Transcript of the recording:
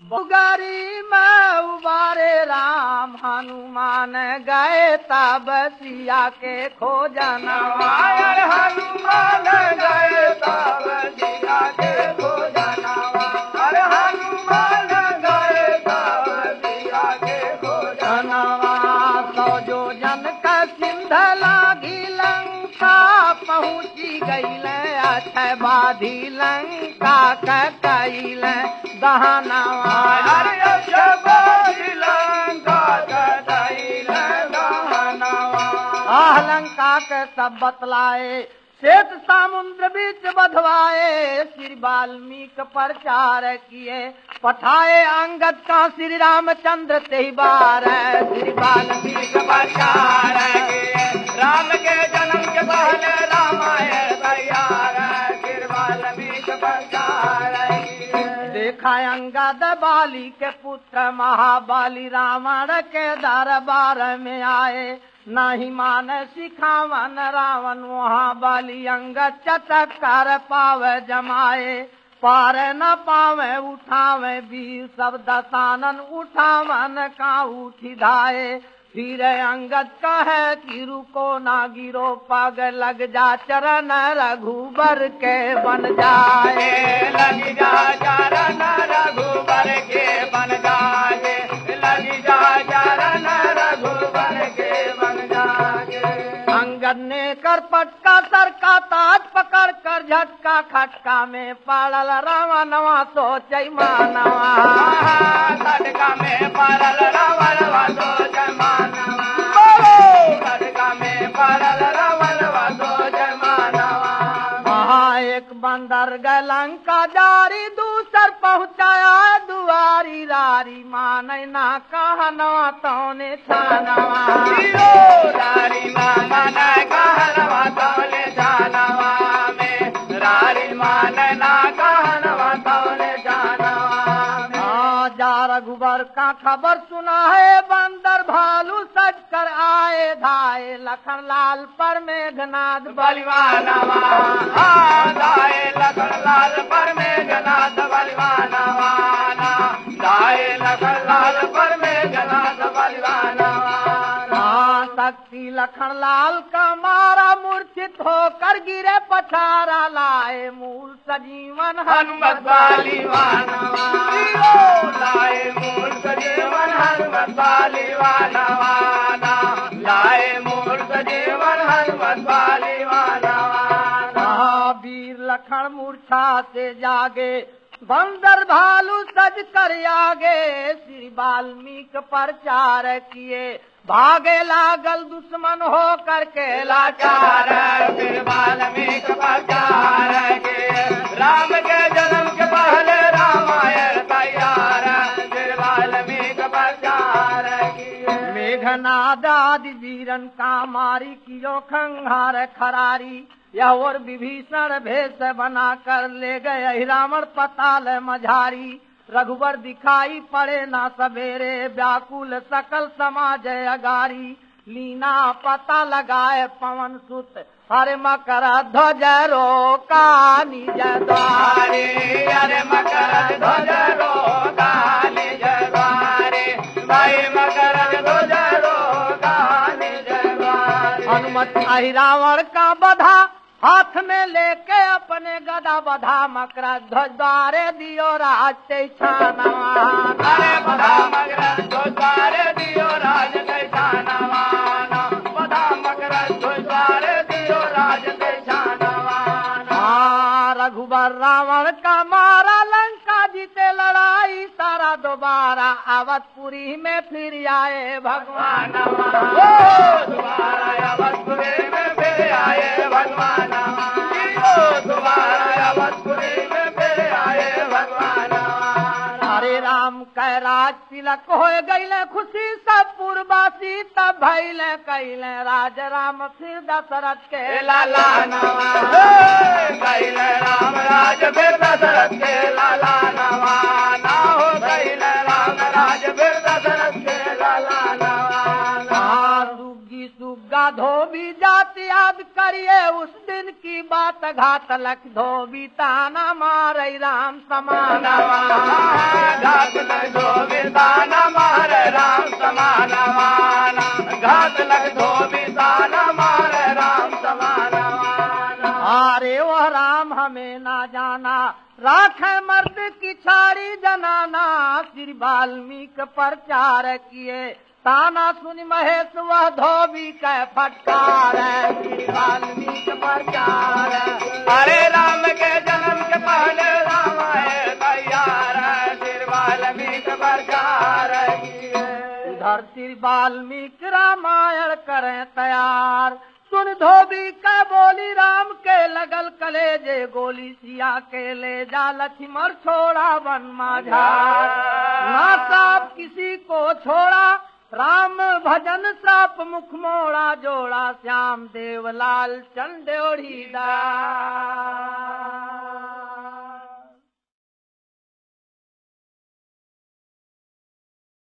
बुगारी में उबारे राम हनुमान गए तब सिया के खोजना हनुमान गए तब सिया के खोजना हनुमान गए तब सिया के खोजना सौ जो जन का सिंध लागी लंका पहुँची गई अछ बाधी लंका कैल दहनवा लंका के सब बतलाए श्वेत समुद्र बीच बधवाए श्री वाल्मीकि प्रचार किए पठाए अंगद का श्री रामचंद्र तेहबार श्री वाल्मीकि प्रचार किए राम के जन्म के पहले रामायण तैयार श्री वाल्मीकि प्रचार देखा अंगद बाली के पुत्र महाबाली रावण के दरबार में आए नहीं मान सिखावन रावण वहाँ बाली अंगद चटक कर पावे जमाए पार न पावे उठावे वीर सब दसानन उठावन का उठी धाये फिर अंगद कहे कि रुको ना गिरो पग लग जा चरण रघुबर के बन जाए लग जा चरण रघुबर के बन जाए लग जा चरण रघुबर के बन जाए अंगद ने कर पटका सर का ताज पकड़ कर झटका खटका में पड़ल रावणवा सोच मानवा खटका में पड़ल रावणवा सोच मानवा खटका में पड़ल रावणवा सोच मानवा वहाँ एक बंदर गलंका जारी दूसर पहुँचाया दुआरी रारी माने ना कहनवा तौने छानवा रारी माना कहनवा तौने छानवा में रारी माना कहनवा तौने छानवा जा रघुबर का खबर सुना है बंदर भालू सज कर आए धाए लखन लाल पर मेघनाद बलवानवा दाए लखन लाल पर मेघनाद बलवानवा दाए लखन लाल पर मेघनाद बलवानवा शक्ति लखन लाल का मारा मूर्छित होकर गिरे पछारा लाए मूल सजीवन हनुमत बलवानवा लाए मूल सजीवन हनुमत बलवानवा लाए मूल सजीवन हनुमत बलवानवा वीर लखन मूर्छा से जागे बंदर भालू सज कर आगे श्री वाल्मीकि प्रचार किए भागे लागल दुश्मन हो करके लाचार फिर वाल्मीकि प्रचार किए राम के जन्म के पहले रामायण तैयार फिर वाल्मीकि प्रचार किए मेघनाद आदि वीरन का मारी कियो खंघार खरारी यह और विभीषण भेष बना कर ले गए रावण पताल मझारी रघुबर दिखाई पड़े ना सवेरे व्याकुल सकल समाज अगारी लीना पता लगाए पवन सुत हरे मकर ध्वज रोका निज द्वारे अरे मकर ध्वज रोका निज द्वारे भाई मकर ध्वज रोका निज द्वारे हनुमत आई रावण का बधा हाथ में लेके अपने गदा बधा मकरा ध्वज द्वारे दियो राज छानवा अरे बधा मकरा ध्वज द्वारे दियो राज छानवा बधा मकरा ध्वज द्वारे दियो राज छानवा रघुबर रावण का मारा लंका जीते लड़ाई सारा दोबारा अवधपुरी में फिर आए भगवान दोबारा अवधपुरी में फिर आए भगवान दोबारा अवधपुरी में फिर आए भगवान हरे राम कै राज तिलक हो गईले खुशी सब पूर्वासी तब भैले कैले राज राम फिर दशरथ के लाला नवा कैले राम राज फिर दशरथ के लाला नवा ना हो कैले राम राज फिर दशरथ के लाला नवा सुग्गी सुग्गा धोबी जाति याद करिए उस दिन की बात घात लख धोबी ताना मारे राम समानवा घात मुनि जनाना श्री वाल्मीकि प्रचार किए, ताना सुन महेश वह धोबी का फटकार, श्री वाल्मीकि प्रचार। अरे राम के जन्म के पहले राम है तैयार, श्री वाल्मीकि प्रचार किए। उधर श्री वाल्मीकि रामायण करें तैयार, सुन धोबी का बोली राम के लगल कलेजे गोली, सिया के ले जा लक्ष्मण छोड़ा वन माझार, ना साप किसी को छोड़ा राम भजन साप मुख मोड़ा, जोड़ा श्याम देवलाल चंडोढ़ी दा।